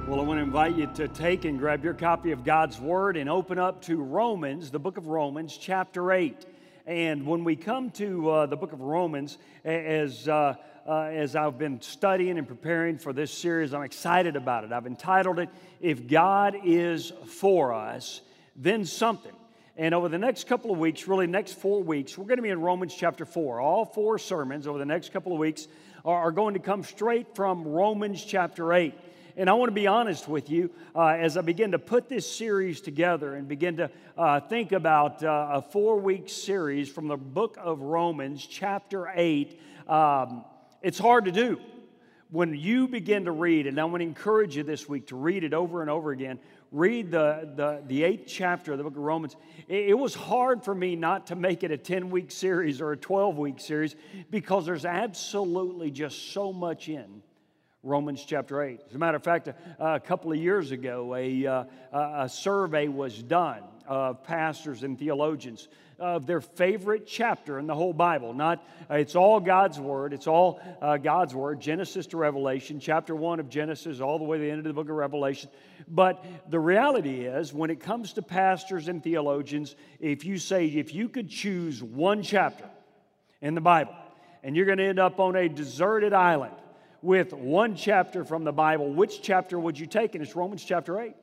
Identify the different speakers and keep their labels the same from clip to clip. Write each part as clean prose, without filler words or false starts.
Speaker 1: Well, I want to invite you to take and grab your copy of God's Word and open up to Romans, the book of Romans, chapter 8. And when we come to the book of Romans, as I've been studying and preparing for this series, I'm excited about it. I've entitled it, If God is For Us, Then Something. And over the next couple of weeks, really next 4 weeks, we're going to be in Romans chapter 4. All 4 sermons over the next couple of weeks are going to come straight from Romans chapter 8. And I want to be honest with you, as I begin to put this series together and begin to think about a 4-week series from the book of Romans, chapter 8, it's hard to do. When you begin to read, and I want to encourage you this week to read it over and over again, read the 8th chapter of the book of Romans. It was hard for me not to make it a 10-week series or a 12-week series because there's absolutely just so much in Romans chapter 8. As a matter of fact, a couple of years ago, a survey was done of pastors and theologians of their favorite chapter in the whole Bible. It's all God's Word. It's all God's Word, Genesis to Revelation, chapter 1 of Genesis, all the way to the end of the book of Revelation. But the reality is, when it comes to pastors and theologians, if you could choose one chapter in the Bible, and you're going to end up on a deserted island with one chapter from the Bible, which chapter would you take? And it's Romans chapter 8.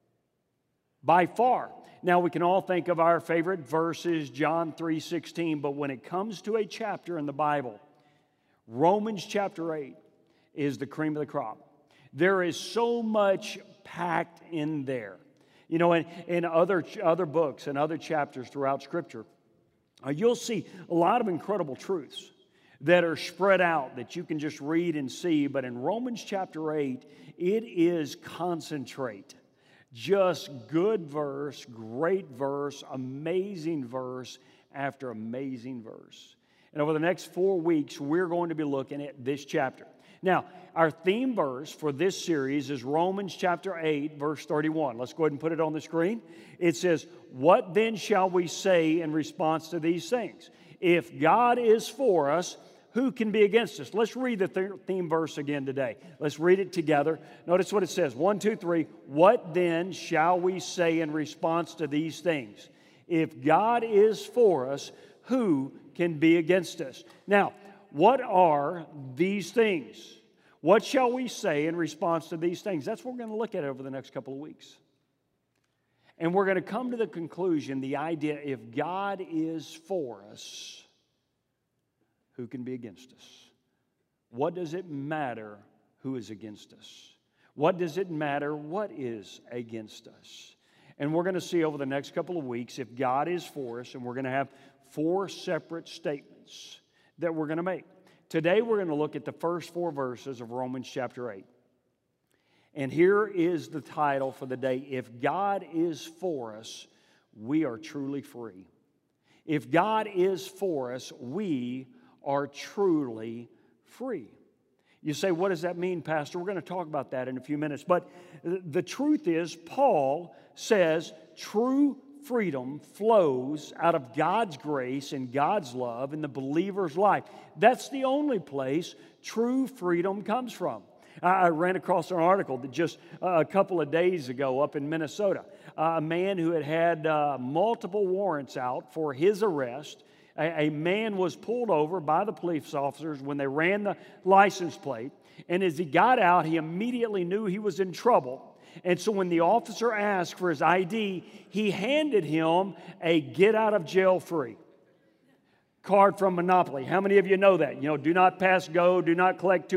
Speaker 1: By far. Now, we can all think of our favorite verses, John 3:16, but when it comes to a chapter in the Bible, Romans chapter 8 is the cream of the crop. There is so much packed in there. You know, in other books and other chapters throughout Scripture, you'll see a lot of incredible truths that are spread out that you can just read and see. But in Romans chapter 8, it is concentrate. Just good verse, great verse, amazing verse after amazing verse. And over the next 4 weeks, we're going to be looking at this chapter. Now, our theme verse for this series is Romans chapter 8, verse 31. Let's go ahead and put it on the screen. It says, "What then shall we say in response to these things? If God is for us, who can be against us?" Let's read the theme verse again today. Let's read it together. Notice what it says. 1, 2, 3. What then shall we say in response to these things? If God is for us, who can be against us? Now, what are these things? What shall we say in response to these things? That's what we're going to look at over the next couple of weeks. And we're going to come to the conclusion, the idea, if God is for us, who can be against us? What does it matter who is against us? What does it matter what is against us? And we're going to see over the next couple of weeks if God is for us, and we're going to have 4 separate statements that we're going to make. Today we're going to look at the first 4 verses of Romans chapter 8. And here is the title for the day, If God is for us, we are truly free. If God is for us, we are truly free. You say, what does that mean, Pastor? We're going to talk about that in a few minutes. But the truth is, Paul says true freedom flows out of God's grace and God's love in the believer's life. That's the only place true freedom comes from. I ran across an article that just a couple of days ago up in Minnesota. A man who had multiple warrants out for his arrest. A man was pulled over by the police officers when they ran the license plate. And as he got out, he immediately knew he was in trouble. And so when the officer asked for his ID, he handed him a get-out-of-jail-free card from Monopoly. How many of you know that? You know, do not pass go, do not collect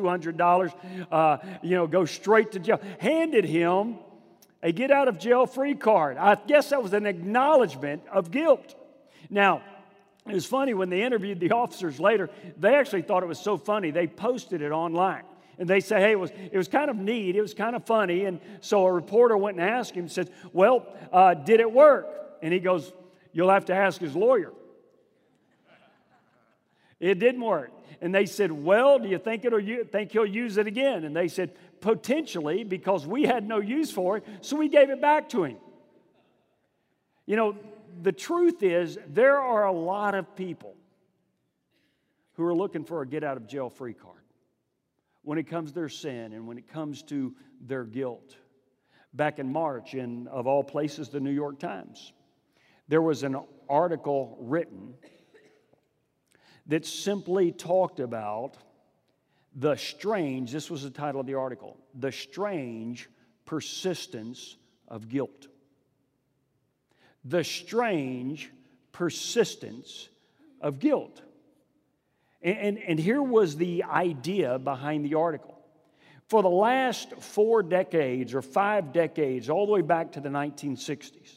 Speaker 1: $200, go straight to jail. Handed him a get-out-of-jail-free card. I guess that was an acknowledgement of guilt. Now, it was funny when they interviewed the officers later, they actually thought it was so funny, they posted it online. And they say, hey, it was kind of neat, it was kind of funny. And so a reporter went and asked him, said, well, did it work? And he goes, you'll have to ask his lawyer. It didn't work. And they said, well, do you think he'll use it again? And they said, potentially, because we had no use for it, so we gave it back to him. You know, the truth is, there are a lot of people who are looking for a get-out-of-jail-free card when it comes to their sin and when it comes to their guilt. Back in March, in, of all places, the New York Times, there was an article written that simply talked about the strange, this was the title of the article, the strange persistence of guilt. The strange persistence of guilt. And here was the idea behind the article. For the last 4 decades or 5 decades, all the way back to the 1960s,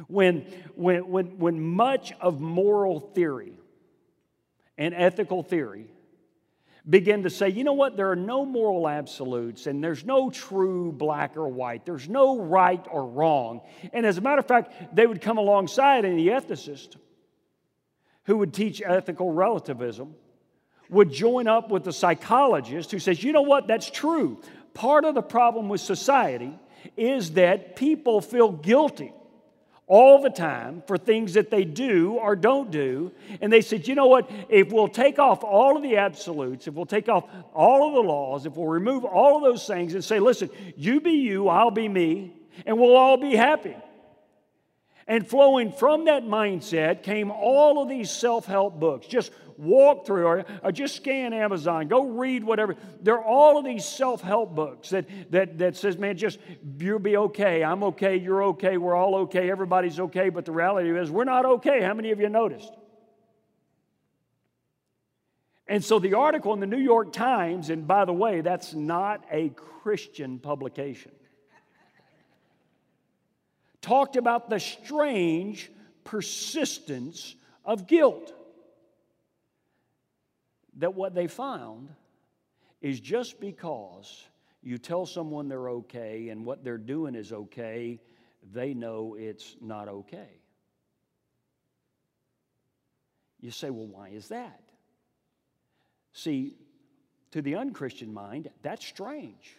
Speaker 1: when much of moral theory and ethical theory began to say, you know what, there are no moral absolutes and there's no true black or white. There's no right or wrong. And as a matter of fact, they would come alongside, and the ethicist who would teach ethical relativism would join up with the psychologist who says, you know what, that's true. Part of the problem with society is that people feel guilty all the time for things that they do or don't do. And they said, you know what, if we'll take off all of the absolutes, if we'll take off all of the laws, if we'll remove all of those things and say, listen, you be you, I'll be me, and we'll all be happy. And flowing from that mindset came all of these self-help books. Just walk through or just scan Amazon. Go read whatever. There are all of these self-help books that says, man, just you'll be okay. I'm okay. You're okay. We're all okay. Everybody's okay. But the reality is we're not okay. How many of you noticed? And so the article in the New York Times, and by the way, that's not a Christian publication, talked about the strange persistence of guilt. That what they found is just because you tell someone they're okay and what they're doing is okay, they know it's not okay. You say, well, why is that? See, to the unchristian mind, that's strange.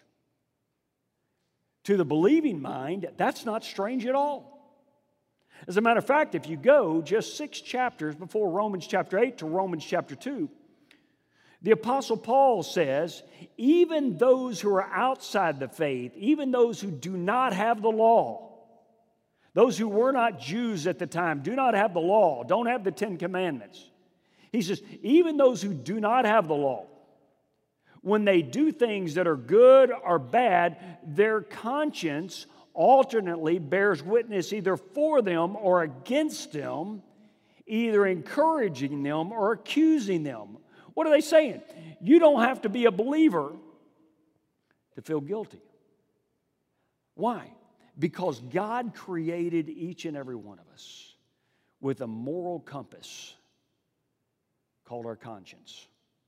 Speaker 1: To the believing mind, that's not strange at all. As a matter of fact, if you go just 6 chapters before Romans chapter 8 to Romans chapter 2, the Apostle Paul says, even those who are outside the faith, even those who do not have the law, those who were not Jews at the time, do not have the law, don't have the 10 Commandments. He says, even those who do not have the law, when they do things that are good or bad, their conscience alternately bears witness either for them or against them, either encouraging them or accusing them. What are they saying? You don't have to be a believer to feel guilty. Why? Because God created each and every one of us with a moral compass called our conscience,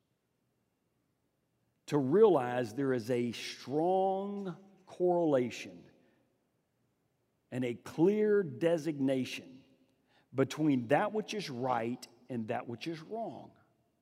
Speaker 1: to realize there is a strong correlation and a clear designation between that which is right and that which is wrong.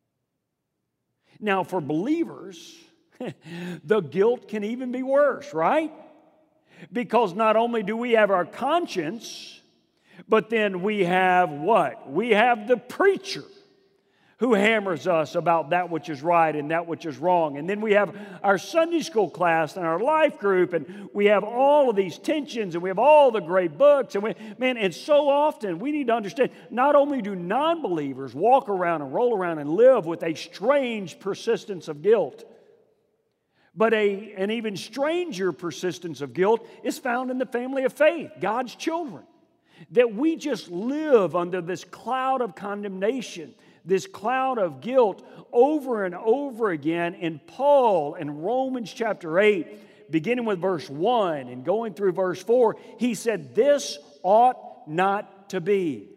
Speaker 1: Now, for believers, the guilt can even be worse, right? Because not only do we have our conscience, but then we have what? We have the preacher who hammers us about that which is right and that which is wrong. And then we have our Sunday school class and our life group, and we have all of these tensions, and we have all the great books. And so often we need to understand, not only do non-believers walk around and roll around and live with a strange persistence of guilt, but an even stranger persistence of guilt is found in the family of faith, God's children. That we just live under this cloud of condemnation, this cloud of guilt over and over again. In Paul, in Romans chapter 8, beginning with verse 1 and going through verse 4, he said, this ought not to be.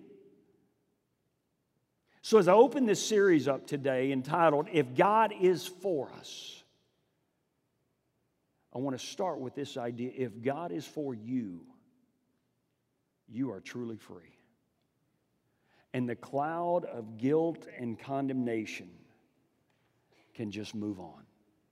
Speaker 1: So as I open this series up today entitled, If God is For Us, I want to start with this idea. If God is for you, you are truly free. And the cloud of guilt and condemnation can just move on.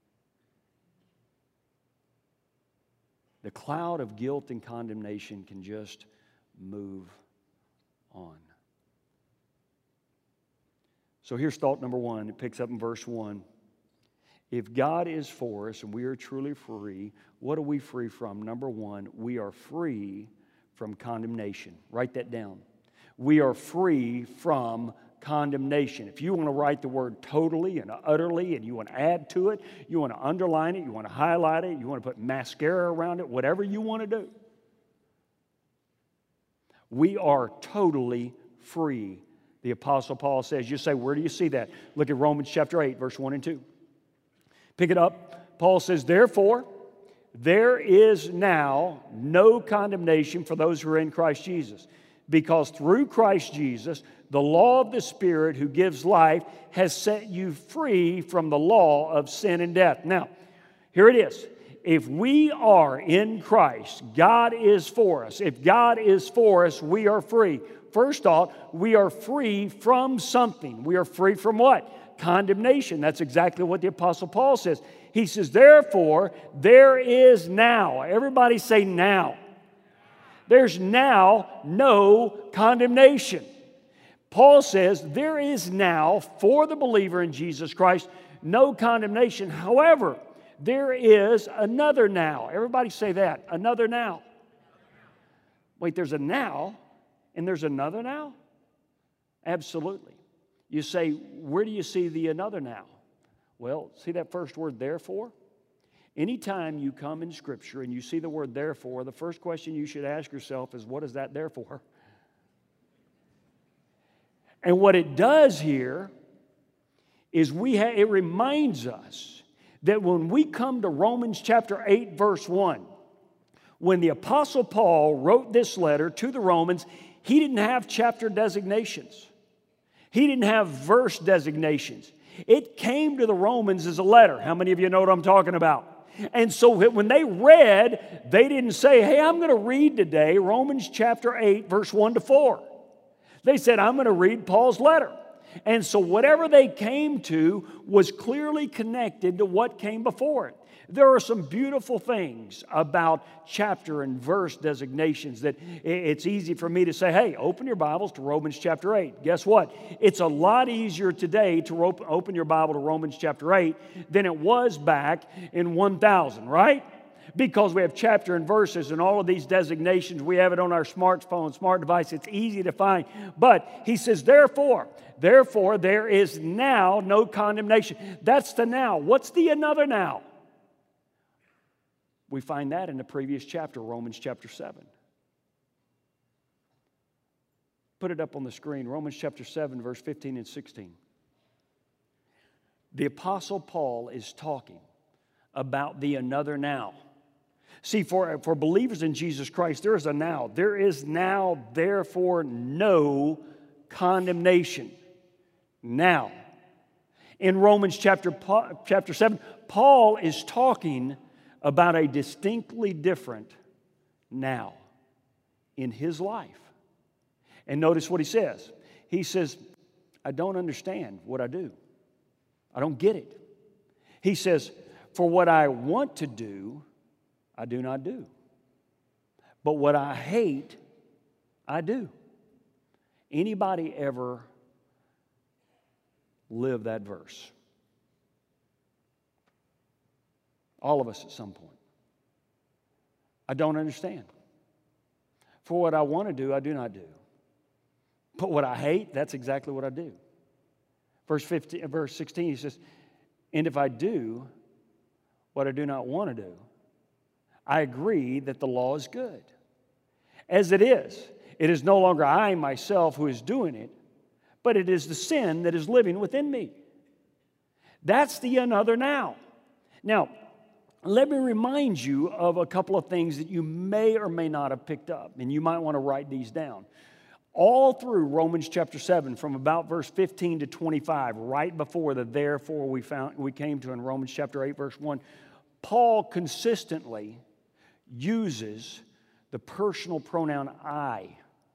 Speaker 1: The cloud of guilt and condemnation can just move on. So here's thought number 1. It picks up in verse 1. If God is for us and we are truly free, what are we free from? Number one, we are free from condemnation. Write that down. We are free from condemnation. If you want to write the word totally and utterly and you want to add to it, you want to underline it, you want to highlight it, you want to put mascara around it, whatever you want to do. We are totally free. The Apostle Paul says, you say, where do you see that? Look at Romans chapter 8, verse 1 and 2. Pick it up. Paul says, therefore, there is now no condemnation for those who are in Christ Jesus, because through Christ Jesus, the law of the Spirit who gives life has set you free from the law of sin and death. Now, here it is. If we are in Christ, God is for us. If God is for us, we are free. First off, we are free from something. We are free from what? Condemnation. That's exactly what the Apostle Paul says. He says, therefore, there is now. Everybody say now. There's now no condemnation. Paul says there is now, for the believer in Jesus Christ, no condemnation. However, there is another now. Everybody say that. Another now. Wait, there's a now and there's another now? Absolutely. You say, where do you see the another now? Well, see that first word, therefore? Anytime you come in Scripture and you see the word therefore, the first question you should ask yourself is, what is that there for? And what it does here is it reminds us that when we come to Romans chapter 8, verse 1, when the Apostle Paul wrote this letter to the Romans, he didn't have chapter designations. He didn't have verse designations. It came to the Romans as a letter. How many of you know what I'm talking about? And so when they read, they didn't say, hey, I'm going to read today Romans chapter 8, verse 1 to 4. They said, I'm going to read Paul's letter. And so whatever they came to was clearly connected to what came before it. There are some beautiful things about chapter and verse designations that it's easy for me to say, hey, open your Bibles to Romans chapter 8. Guess what? It's a lot easier today to open your Bible to Romans chapter 8 than it was back in 1000, right? Because we have chapter and verses and all of these designations. We have it on our smartphone, smart device. It's easy to find. But he says, therefore, there is now no condemnation. That's the now. What's the another now? We find that in the previous chapter, Romans chapter 7. Put it up on the screen, Romans chapter 7, verse 15 and 16. The Apostle Paul is talking about the another now. See, for believers in Jesus Christ, there is a now. There is now, therefore, no condemnation. Now, in Romans chapter 7, Paul is talking about a distinctly different now in his life. And notice what he says. He says, I don't understand what I do. I don't get it. He says, for what I want to do, I do not do. But what I hate, I do. Anybody ever live that verse? All of us at some point. I don't understand. For what I want to do, I do not do. But what I hate, that's exactly what I do. Verse 16, he says, and if I do what I do not want to do, I agree that the law is good. As it is no longer I myself who is doing it, but it is the sin that is living within me. That's the another now. Now, let me remind you of a couple of things that you may or may not have picked up, and you might want to write these down. All through Romans chapter 7, from about verse 15 to 25, right before the therefore we came to in Romans chapter 8, verse 1, Paul consistently uses the personal pronoun I,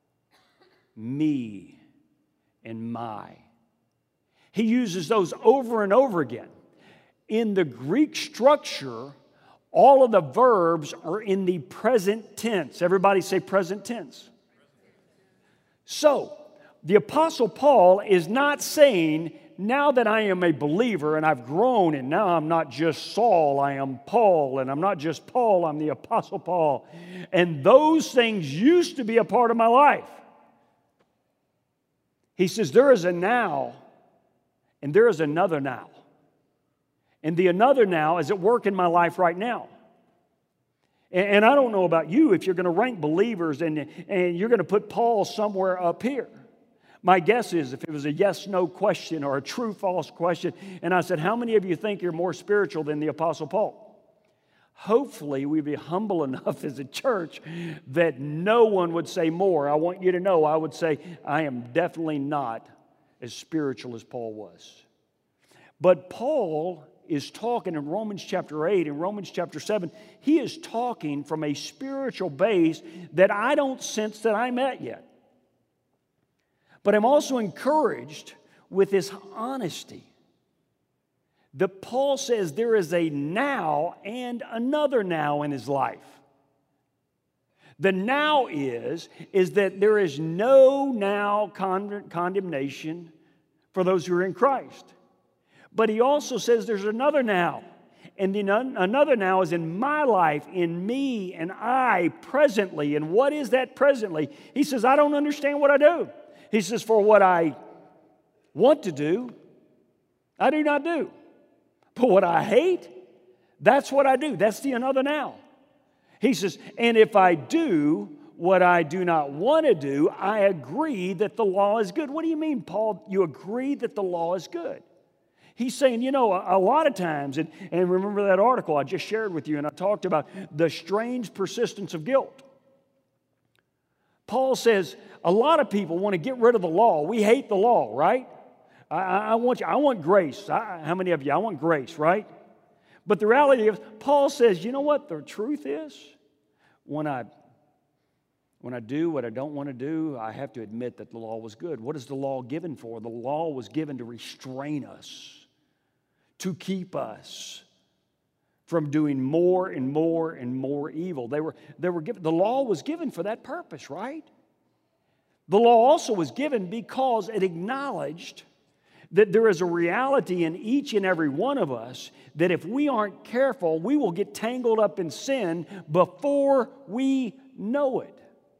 Speaker 1: me, and my. He uses those over and over again. In the Greek structure, all of the verbs are in the present tense. Everybody say present tense. So, the Apostle Paul is not saying now that I am a believer and I've grown, and now I'm not just Saul, I am Paul, and I'm not just Paul, I'm the Apostle Paul. And those things used to be a part of my life. He says, there is a now, and there is another now. And the another now is at work in my life right now. And I don't know about you, if you're going to rank believers and you're going to put Paul somewhere up here. My guess is if it was a yes-no question or a true-false question, and I said, how many of you think you're more spiritual than the Apostle Paul? Hopefully, we'd be humble enough as a church that no one would say more. I want you to know, I would say, I am definitely not as spiritual as Paul was. But Paul is talking in Romans chapter 8 and Romans chapter 7. He is talking from a spiritual base that I don't sense that I'm at yet. But I'm also encouraged with his honesty that Paul says there is a now and another now in his life. The now is that there is no now condemnation for those who are in Christ. But he also says there's another now. And another now is in my life, in me and I presently. And what is that presently? He says, I don't understand what I do. He says, for what I want to do, I do not do. But what I hate, that's what I do. That's the another now. He says, and if I do what I do not want to do, I agree that the law is good. What do you mean, Paul? You agree that the law is good? He's saying, you know, a lot of times, and remember that article I just shared with you, and I talked about the strange persistence of guilt. Paul says, a lot of people want to get rid of the law. We hate the law, right? I want grace. How many of you? I want grace, right? But the reality is, Paul says, you know what the truth is? When I do what I don't want to do, I have to admit that the law was good. What is the law given for? The law was given to restrain us, to keep us from doing more and more and more evil. They were given, the law was given for that purpose, right? The law also was given because it acknowledged that there is a reality in each and every one of us that if we aren't careful, we will get tangled up in sin before we know it.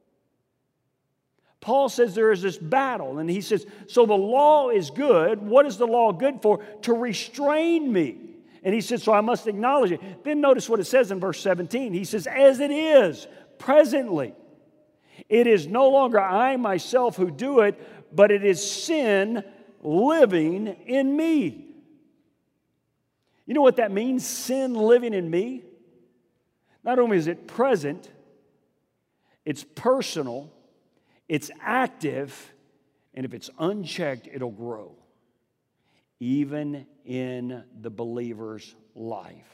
Speaker 1: Paul says there is this battle, and he says, so the law is good. What is the law good for? To restrain me. And he says, so I must acknowledge it. Then notice what it says in verse 17. He says, as it is presently, it is no longer I myself who do it, but it is sin living in me. You know what that means, sin living in me? Not only is it present, it's personal, it's active, and if it's unchecked, it'll grow, even in the believer's life.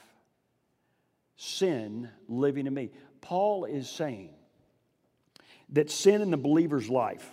Speaker 1: Sin living in me. Paul is saying that sin in the believer's life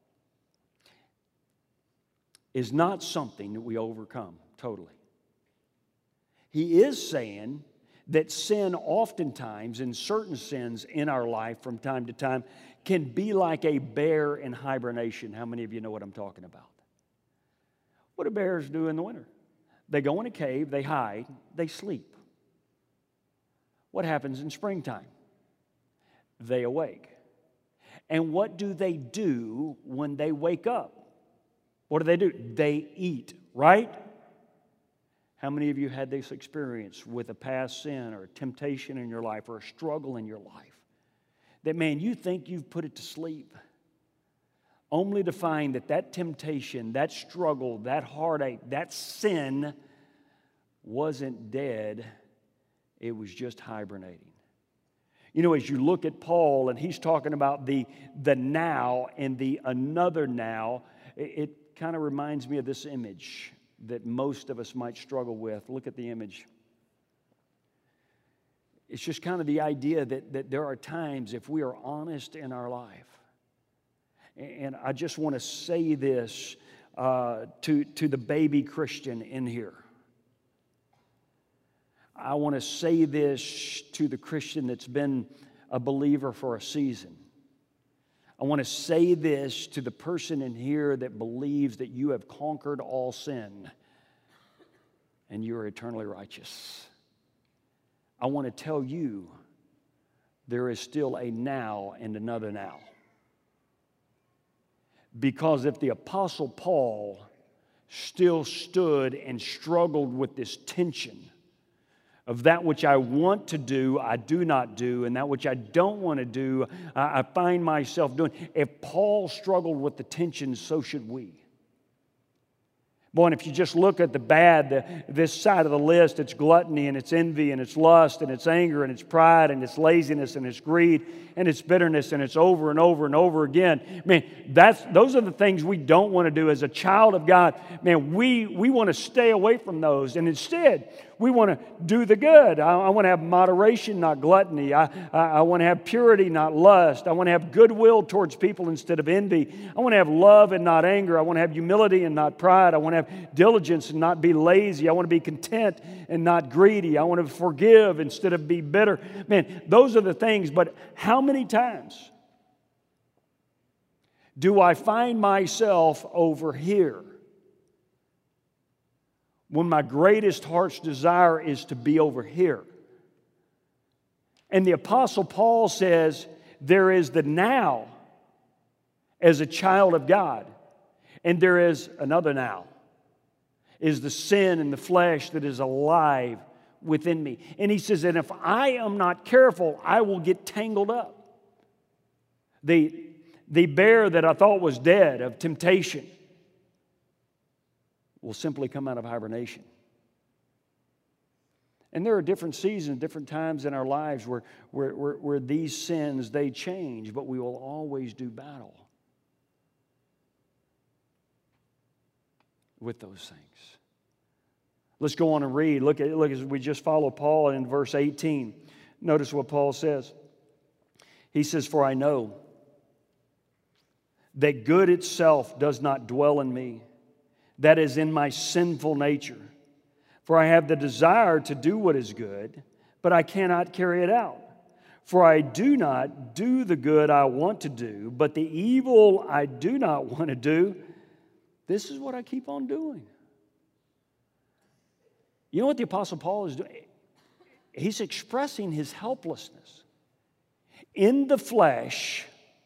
Speaker 1: is not something that we overcome totally. He is saying that sin oftentimes, in certain sins in our life from time to time, can be like a bear in hibernation. How many of you know what I'm talking about? What do bears do in the winter? They go in a cave, they hide, they sleep. What happens in springtime? They awake. And what do they do when they wake up? What do? They eat, right? How many of you had this experience with a past sin or a temptation in your life or a struggle in your life? That, man, you think you've put it to sleep, only to find that that temptation, that struggle, that heartache, that sin wasn't dead. It was just hibernating. You know, as you look at Paul, and he's talking about the now and the another now, it kind of reminds me of this image that most of us might struggle with. Look at the image. It's just kind of the idea that there are times, if we are honest in our life, and I just want to say this to the baby Christian in here. I want to say this to the Christian that's been a believer for a season. I want to say this to the person in here that believes that you have conquered all sin and you are eternally righteous. I want to tell you there is still a now and another now. Because if the Apostle Paul still stood and struggled with this tension of that which I want to do, I do not do, and that which I don't want to do, I find myself doing. If Paul struggled with the tension, so should we. Boy, and if you just look at the bad, this side of the list, it's gluttony and it's envy and it's lust and it's anger and it's pride and it's laziness and it's greed and it's bitterness and it's over and over and over again. Man, those are the things we don't want to do as a child of God. Man, we want to stay away from those, and instead we want to do the good. I want to have moderation, not gluttony. I want to have purity, not lust. I want to have goodwill towards people instead of envy. I want to have love and not anger. I want to have humility and not pride. I want to have diligence and not be lazy. I want to be content and not greedy. I want to forgive instead of be bitter. Man, those are the things, but how many times do I find myself over here when my greatest heart's desire is to be over here? And the Apostle Paul says there is the now as a child of God, and there is another now, is the sin in the flesh that is alive within me. And he says that if I am not careful, I will get tangled up. The bear that I thought was dead of temptation will simply come out of hibernation. And there are different seasons, different times in our lives where these sins, they change, but we will always do battle with those things. Let's go on and read. Look as we just follow Paul in verse 18. Notice what Paul says. He says, "For I know that good itself does not dwell in me, that is in my sinful nature. For I have the desire to do what is good, but I cannot carry it out. For I do not do the good I want to do, but the evil I do not want to do, this is what I keep on doing." You know what the Apostle Paul is doing? He's expressing his helplessness in the flesh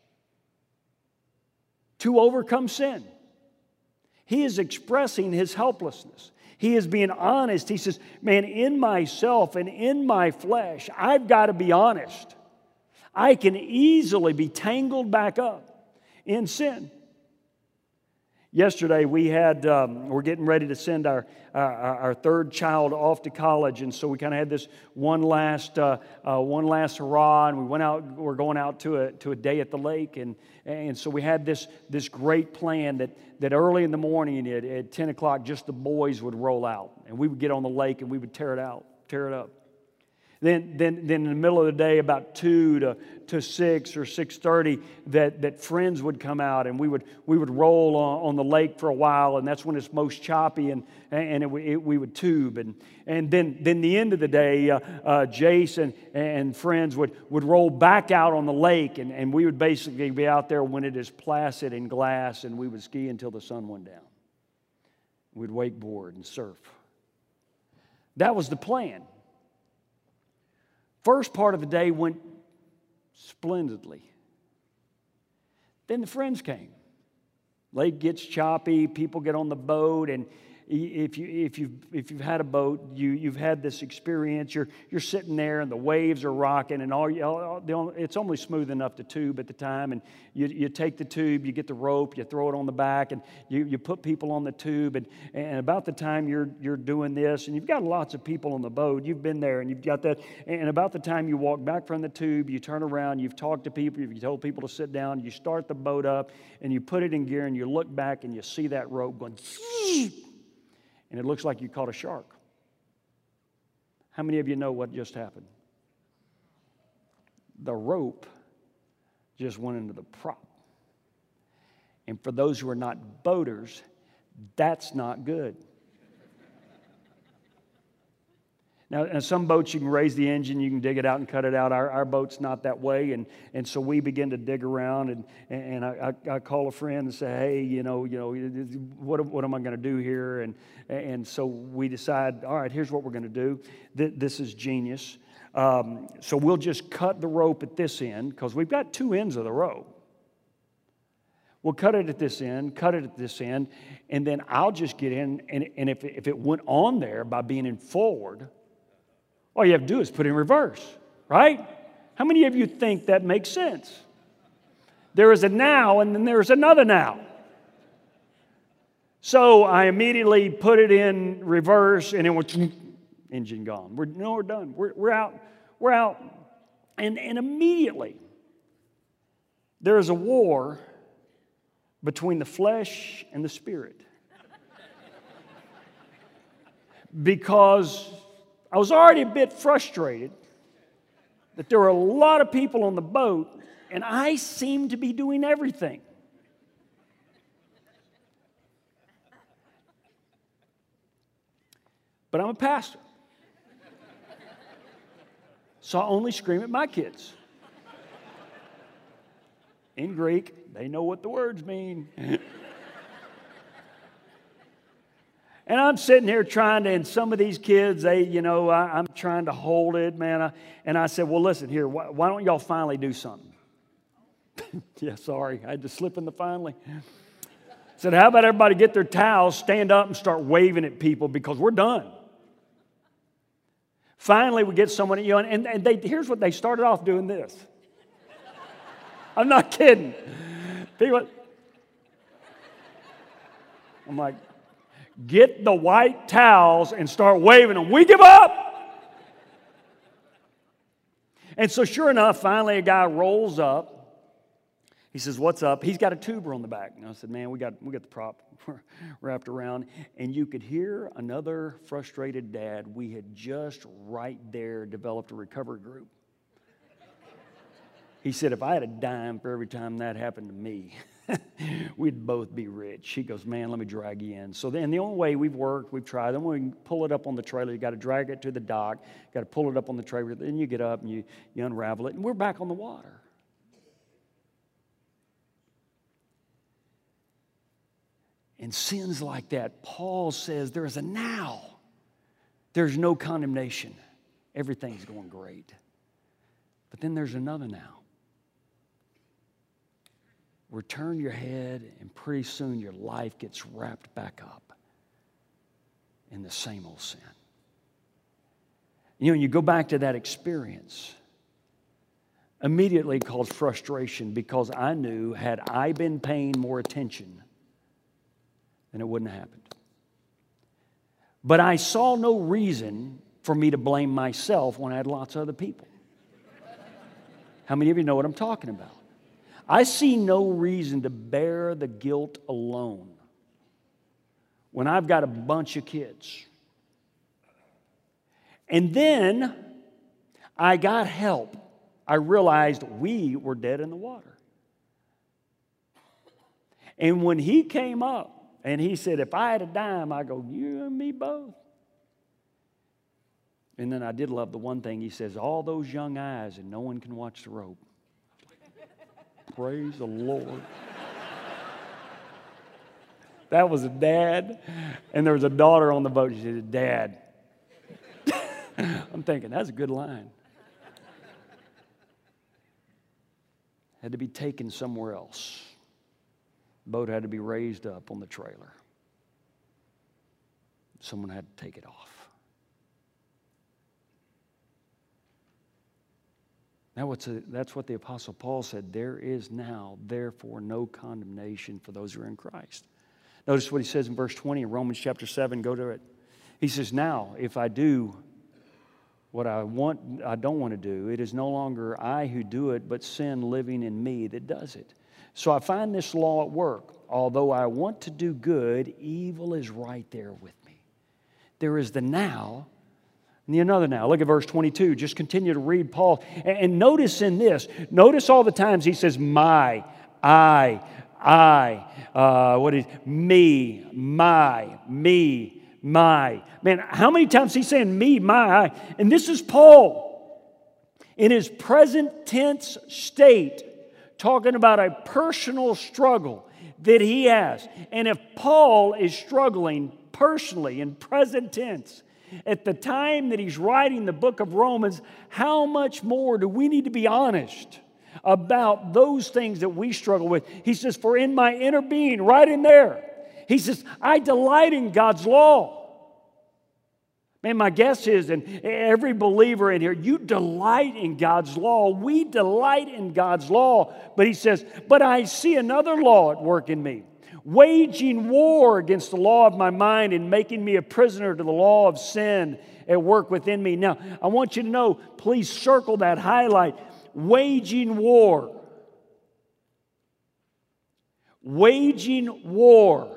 Speaker 1: to overcome sin. He is expressing his helplessness. He is being honest. He says, man, in myself and in my flesh, I've got to be honest. I can easily be tangled back up in sin. Yesterday we're getting ready to send our third child off to college, and so we kind of had this one last hurrah, and we're going out to a day at the lake, and so we had this great plan that early in the morning at 10 o'clock, just the boys would roll out, and we would get on the lake and we would tear it up. Then in the middle of the day, about 2 to 6 or 6:30, that friends would come out, and we would roll on the lake for a while, and that's when it's most choppy, and we would tube, and then the end of the day, Jason and friends would roll back out on the lake, and we would basically be out there when it is placid and glass, and we would ski until the sun went down. We'd wakeboard and surf. That was the plan. First part of the day went splendidly. Then the friends came. Lake gets choppy, people get on the boat, and if you've had a boat, you've had this experience. You're sitting there, and the waves are rocking, and it's only smooth enough to tube at the time. And you take the tube, you get the rope, you throw it on the back, and you put people on the tube. And about the time you're doing this, and you've got lots of people on the boat, you've been there, and you've got that. And about the time you walk back from the tube, you turn around, you've talked to people, you've told people to sit down, you start the boat up, and you put it in gear, and you look back, and you see that rope going. And it looks like you caught a shark. How many of you know what just happened? The rope just went into the prop. And for those who are not boaters, that's not good. Now, some boats you can raise the engine, you can dig it out and cut it out. Our boat's not that way, and so we begin to dig around, and I call a friend and say, hey, what am I going to do here? And so we decide, all right, here's what we're going to do. This is genius. So we'll just cut the rope at this end, because we've got two ends of the rope. We'll cut it at this end, and then I'll just get in, and if it went on there by being in forward, all you have to do is put it in reverse, right? How many of you think that makes sense? There is a now, and then there's another now. So I immediately put it in reverse, and it went, engine gone. We're done. We're out. And immediately, there is a war between the flesh and the spirit. Because I was already a bit frustrated that there were a lot of people on the boat, and I seemed to be doing everything. But I'm a pastor, so I only scream at my kids. In Greek, they know what the words mean. And I'm sitting here trying to, and some of these kids, I'm trying to hold it, man. And I said, well, listen here, why don't y'all finally do something? Yeah, sorry, I had to slip in the finally. I said, how about everybody get their towels, stand up, and start waving at people, because we're done. Finally, we get someone, and here's what they started off doing this. I'm not kidding. People, I'm like, get the white towels and start waving them. We give up. And so sure enough, finally a guy rolls up. He says, what's up? He's got a tuber on the back. And I said, man, we got the prop wrapped around. And you could hear another frustrated dad. We had just right there developed a recovery group. He said, if I had a dime for every time that happened to me, we'd both be rich. He goes, man, let me drag you in. So then the only way we've tried, then we can pull it up on the trailer. You got to drag it to the dock, got to pull it up on the trailer. Then you get up and you unravel it, and we're back on the water. And sins like that, Paul says there is a now. There's no condemnation. Everything's going great. But then there's another now. Turn your head, and pretty soon your life gets wrapped back up in the same old sin. You go back to that experience, immediately caused frustration, because I knew had I been paying more attention, then it wouldn't have happened. But I saw no reason for me to blame myself when I had lots of other people. How many of you know what I'm talking about? I see no reason to bear the guilt alone when I've got a bunch of kids. And then I got help. I realized we were dead in the water. And when he came up and he said, if I had a dime, I go, you and me both. And then I did love the one thing he says, all those young eyes and no one can watch the rope. Praise the Lord. That was a dad, and there was a daughter on the boat. She said, Dad. I'm thinking, that's a good line. Had to be taken somewhere else. The boat had to be raised up on the trailer. Someone had to take it off. That's what the Apostle Paul said. There is now, therefore, no condemnation for those who are in Christ. Notice what he says in verse 20 in Romans chapter 7. Go to it. He says, now, if I do what I don't want to do, it is no longer I who do it, but sin living in me that does it. So I find this law at work. Although I want to do good, evil is right there with me. There is the now and the another now. Look at verse 22. Just continue to read Paul. And notice in this, notice all the times he says, my, I, me, my, me, my. Man, how many times he's saying me, my, I? And this is Paul in his present tense state, talking about a personal struggle that he has. And if Paul is struggling personally in present tense at the time that he's writing the book of Romans, how much more do we need to be honest about those things that we struggle with? He says, for in my inner being, right in there, he says, I delight in God's law. Man, my guess is, and every believer in here, you delight in God's law. We delight in God's law. But he says, but I see another law at work in me, waging war against the law of my mind and making me a prisoner to the law of sin at work within me. Now, I want you to know, please circle that, highlight, waging war. Waging war.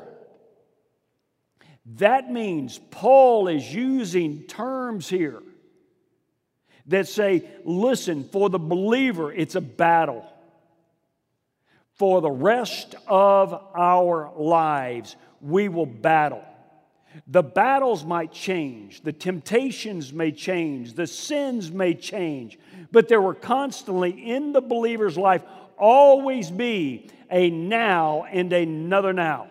Speaker 1: That means Paul is using terms here that say, listen, for the believer, it's a battle. For the rest of our lives, we will battle. The battles might change, the temptations may change, the sins may change, but there will constantly in the believer's life always be a now and another now.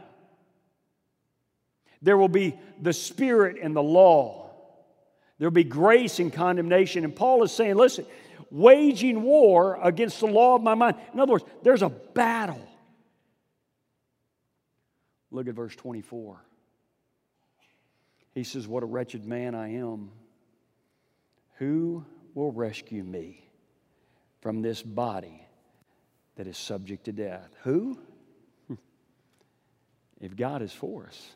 Speaker 1: There will be the Spirit and the law. There will be grace and condemnation. And Paul is saying, listen, waging war against the law of my mind. In other words, there's a battle. Look at verse 24. He says, what a wretched man I am. Who will rescue me from this body that is subject to death? Who? If God is for us,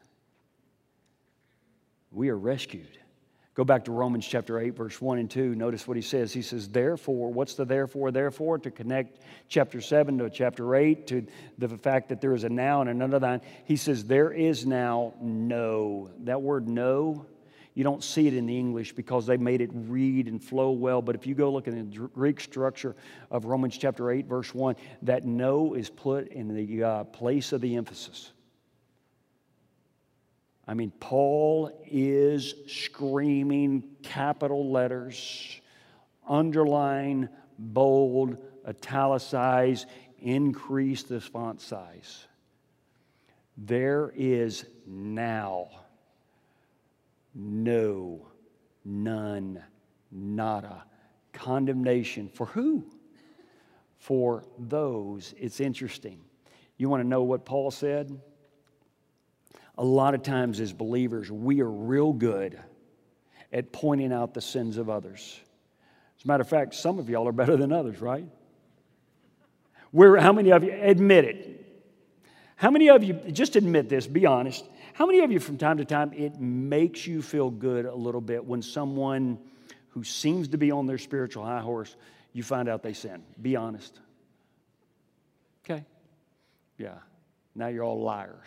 Speaker 1: we are rescued. Go back to Romans chapter 8, verse 1 and 2. Notice what he says. He says, therefore, what's the therefore? Therefore, to connect chapter 7 to chapter 8, to the fact that there is a now and another now. He says, there is now no. That word no, you don't see it in the English because they made it read and flow well. But if you go look at the Greek structure of Romans chapter 8, verse 1, that no is put in the place of the emphasis. I mean, Paul is screaming capital letters, underline, bold, italicize, increase the font size. There is now no, none, nada, condemnation. For who? For those. It's interesting. You want to know what Paul said? A lot of times as believers, we are real good at pointing out the sins of others. As a matter of fact, some of y'all are better than others, right? How many of you, admit it. How many of you, just admit this, be honest. How many of you from time to time, it makes you feel good a little bit when someone who seems to be on their spiritual high horse, you find out they sin? Be honest. Okay? Yeah. Now you're all liars.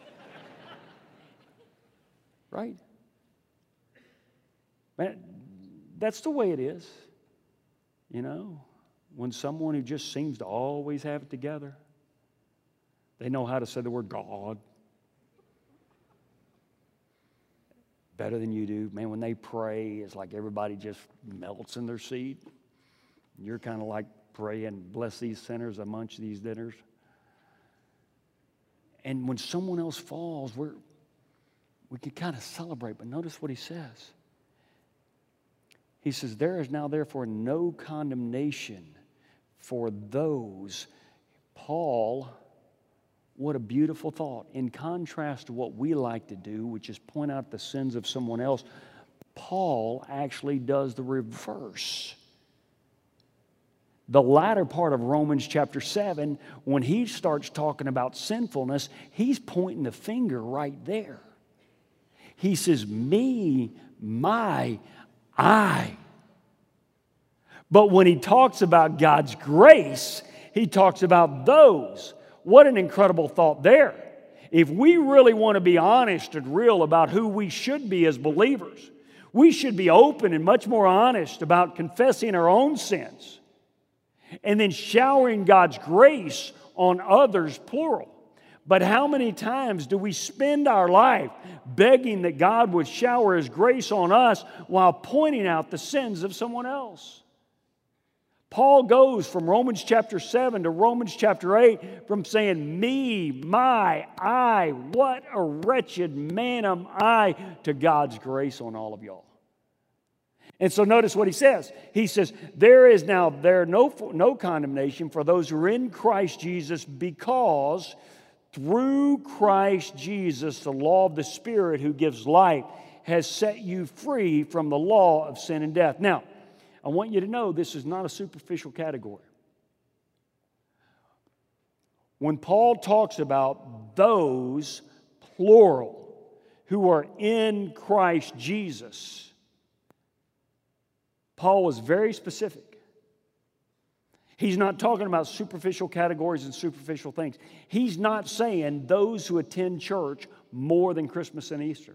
Speaker 1: Right? Man, that's the way it is. You know, when someone who just seems to always have it together, they know how to say the word God better than you do. Man, when they pray, it's like everybody just melts in their seat. You're kind of like praying, bless these sinners amongst these dinners. And when someone else falls, we can kind of celebrate, but notice what he says. He says, there is now therefore no condemnation for those. Paul, what a beautiful thought. In contrast to what we like to do, which is point out the sins of someone else, Paul actually does the reverse. The latter part of Romans chapter 7, when he starts talking about sinfulness, he's pointing the finger right there. He says, me, my, I. But when he talks about God's grace, he talks about those. What an incredible thought there. If we really want to be honest and real about who we should be as believers, we should be open and much more honest about confessing our own sins and then showering God's grace on others, plural. But how many times do we spend our life begging that God would shower His grace on us while pointing out the sins of someone else? Paul goes from Romans chapter 7 to Romans chapter 8 from saying, me, my, I, what a wretched man am I, to God's grace on all of y'all. And so notice what he says. He says, there is no condemnation for those who are in Christ Jesus, because through Christ Jesus, the law of the Spirit who gives life has set you free from the law of sin and death. Now, I want you to know this is not a superficial category. When Paul talks about those, plural, who are in Christ Jesus, Paul was very specific. He's not talking about superficial categories and superficial things. He's not saying those who attend church more than Christmas and Easter.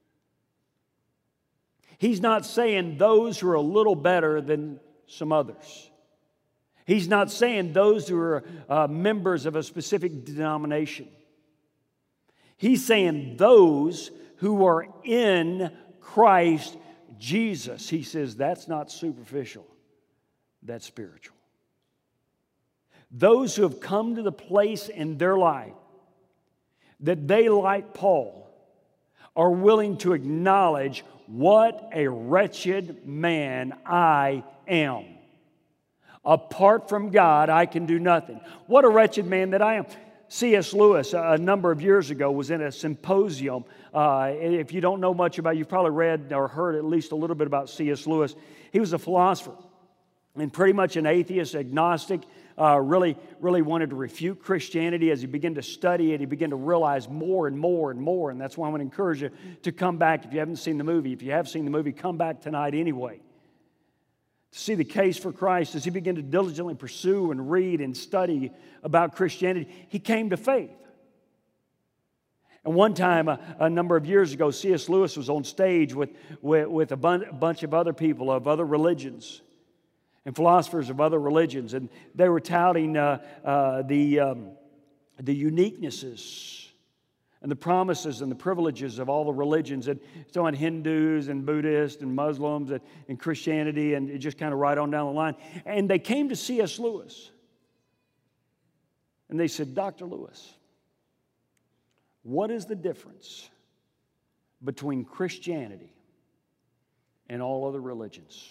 Speaker 1: He's not saying those who are a little better than some others. He's not saying those who are members of a specific denomination. He's saying those who are in Christ Jesus. He says that's not superficial, that's spiritual. Those who have come to the place in their life that they, like Paul, are willing to acknowledge what a wretched man I am. Apart from God, I can do nothing. What a wretched man that I am. C.S. Lewis, a number of years ago, was in a symposium. If you don't know much about it, you've probably read or heard at least a little bit about C.S. Lewis. He was a philosopher and pretty much an atheist, agnostic, really wanted to refute Christianity. As he began to study it, he began to realize more and more and more. And that's why I want to encourage you to come back if you haven't seen the movie. If you have seen the movie, come back tonight anyway. To see the case for Christ, as he began to diligently pursue and read and study about Christianity, he came to faith. And one time, a number of years ago, C.S. Lewis was on stage with a bunch of other people of other religions and philosophers of other religions, and they were touting the uniquenesses and the promises and the privileges of all the religions, and so on Hindus and Buddhists and Muslims and Christianity, and it just kind of right on down the line. And they came to C.S. Lewis, and they said, Dr. Lewis, what is the difference between Christianity and all other religions?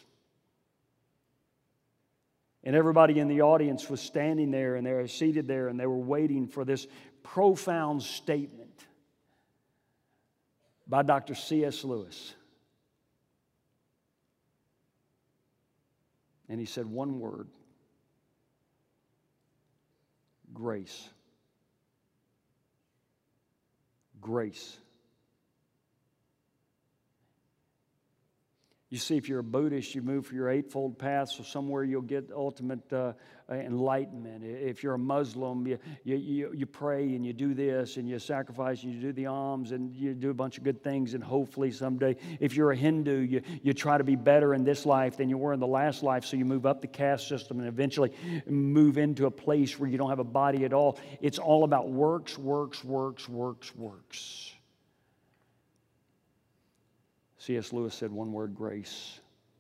Speaker 1: And everybody in the audience was standing there, and they were seated there, and they were waiting for this profound statement by Dr. C.S. Lewis. And he said one word: grace. Grace. You see, if you're a Buddhist, you move for your eightfold path, so somewhere you'll get ultimate enlightenment. If you're a Muslim, you pray and you do this and you sacrifice and you do the alms and you do a bunch of good things, and hopefully someday, if you're a Hindu, you try to be better in this life than you were in the last life, so you move up the caste system and eventually move into a place where you don't have a body at all. It's all about works, works, works, works, works. C.S. Lewis said one word: grace.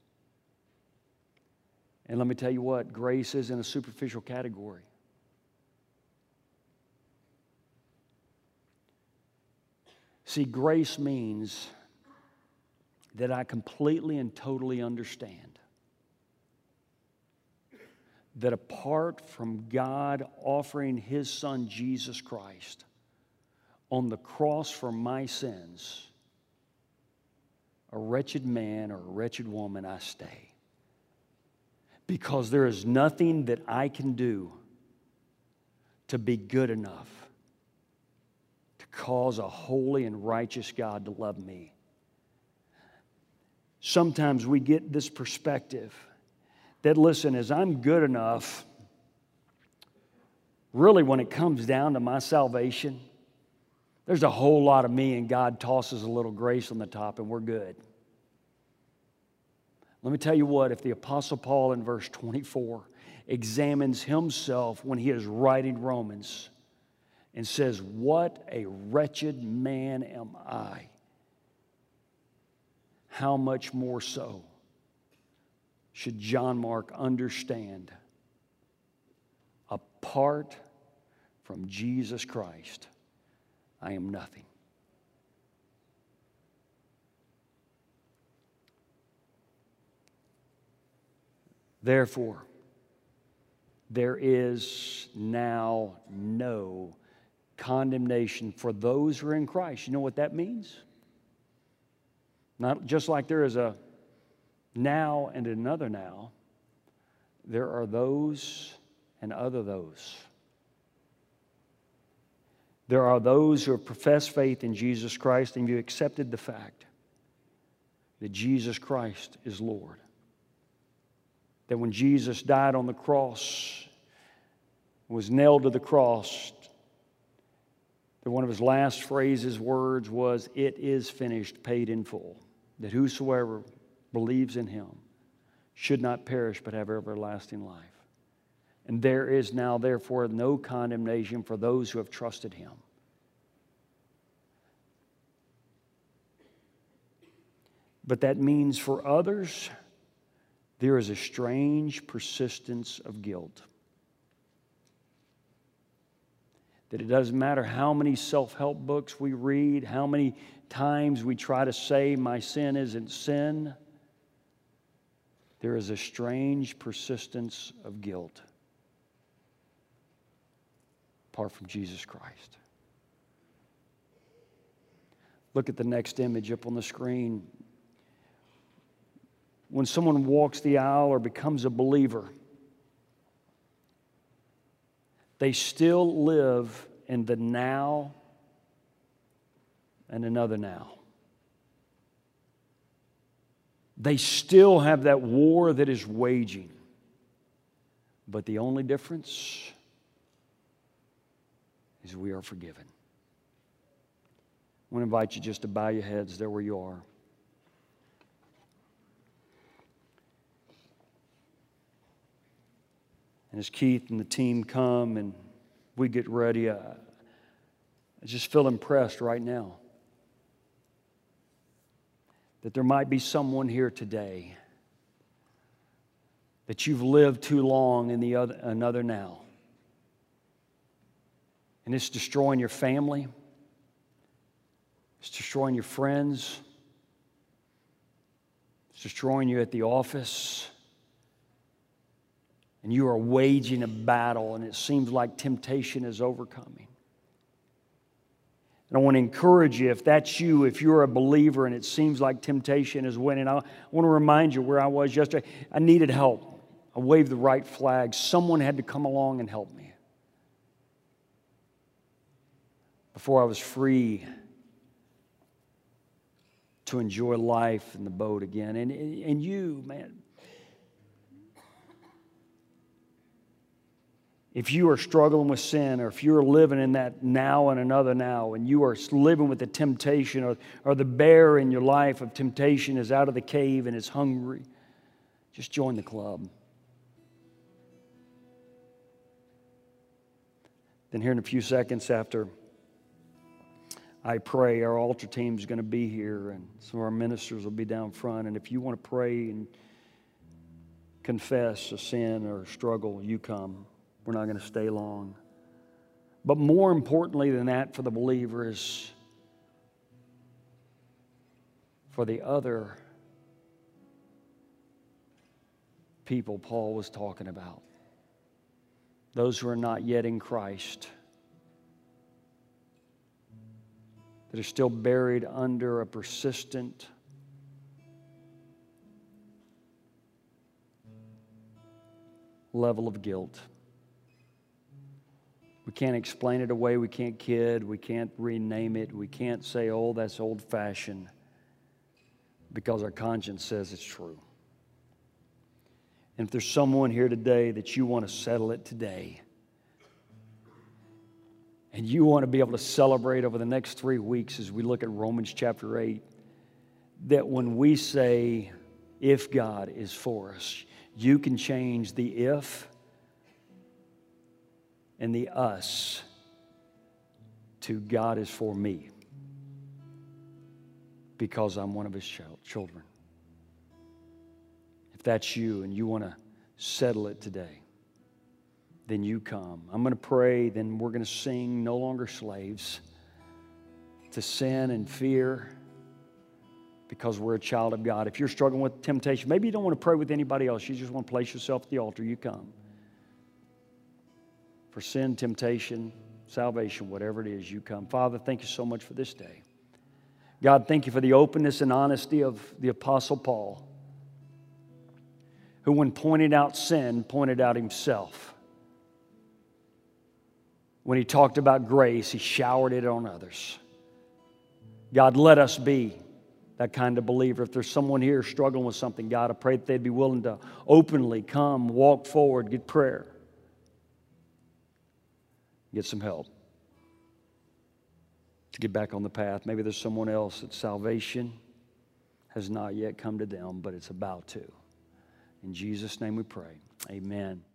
Speaker 1: And let me tell you what, grace isn't a superficial category. See, grace means that I completely and totally understand that apart from God offering His Son Jesus Christ on the cross for my sins, a wretched man or a wretched woman I stay. Because there is nothing that I can do to be good enough to cause a holy and righteous God to love me. Sometimes we get this perspective that, listen, as I'm good enough, really when it comes down to my salvation, there's a whole lot of me, and God tosses a little grace on the top, and we're good. Let me tell you what, if the Apostle Paul in verse 24 examines himself when he is writing Romans, and says, "What a wretched man am I," how much more so should John Mark understand, apart from Jesus Christ, I am nothing. Therefore, there is now no condemnation for those who are in Christ. You know what that means? Not just like there is a now and another now, there are those and other those. There are those who have professed faith in Jesus Christ and you accepted the fact that Jesus Christ is Lord. That when Jesus died on the cross, was nailed to the cross, that one of his last phrases, words was, "It is finished," paid in full. That whosoever believes in him should not perish but have everlasting life. And there is now, therefore, no condemnation for those who have trusted him. But that means for others, there is a strange persistence of guilt. That it doesn't matter how many self-help books we read, how many times we try to say my sin isn't sin, there is a strange persistence of guilt apart from Jesus Christ. Look at the next image up on the screen. When someone walks the aisle or becomes a believer, they still live in the now and another now. They still have that war that is waging. But the only difference is we are forgiven. I want to invite you just to bow your heads there where you are. And as Keith and the team come and we get ready, I just feel impressed right now that there might be someone here today that you've lived too long in another now. And it's destroying your family. It's destroying your friends. It's destroying you at the office. And you are waging a battle, and it seems like temptation is overcoming. And I want to encourage you, if that's you, if you're a believer and it seems like temptation is winning, I want to remind you where I was yesterday. I needed help. I waved the right flag. Someone had to come along and help me. Before I was free to enjoy life in the boat again. And you, man, if you are struggling with sin, or if you're living in that now and another now, and you are living with the temptation, or the bear in your life of temptation is out of the cave and is hungry, just join the club. Then here in a few seconds after I pray, our altar team is going to be here, and some of our ministers will be down front. And if you want to pray and confess a sin or a struggle, you come. We're not going to stay long. But more importantly than that for the believer is for the other people Paul was talking about. Those who are not yet in Christ, that are still buried under a persistent level of guilt. We can't explain it away. We can't kid. We can't rename it. We can't say, "Oh, that's old-fashioned," because our conscience says it's true. And if there's someone here today that you want to settle it today, and you want to be able to celebrate over the next 3 weeks as we look at Romans chapter 8, that when we say, if God is for us, you can change the if and the us to God is for me because I'm one of His children. If that's you and you want to settle it today, then you come. I'm going to pray, then we're going to sing No Longer Slaves to sin and fear because we're a child of God. If you're struggling with temptation, maybe you don't want to pray with anybody else. You just want to place yourself at the altar. You come. For sin, temptation, salvation, whatever it is, you come. Father, thank you so much for this day. God, thank you for the openness and honesty of the Apostle Paul, who when pointed out sin, pointed out himself. When he talked about grace, he showered it on others. God, let us be that kind of believer. If there's someone here struggling with something, God, I pray that they'd be willing to openly come, walk forward, get prayer, get some help to get back on the path. Maybe there's someone else that salvation has not yet come to them, but it's about to. In Jesus' name we pray. Amen.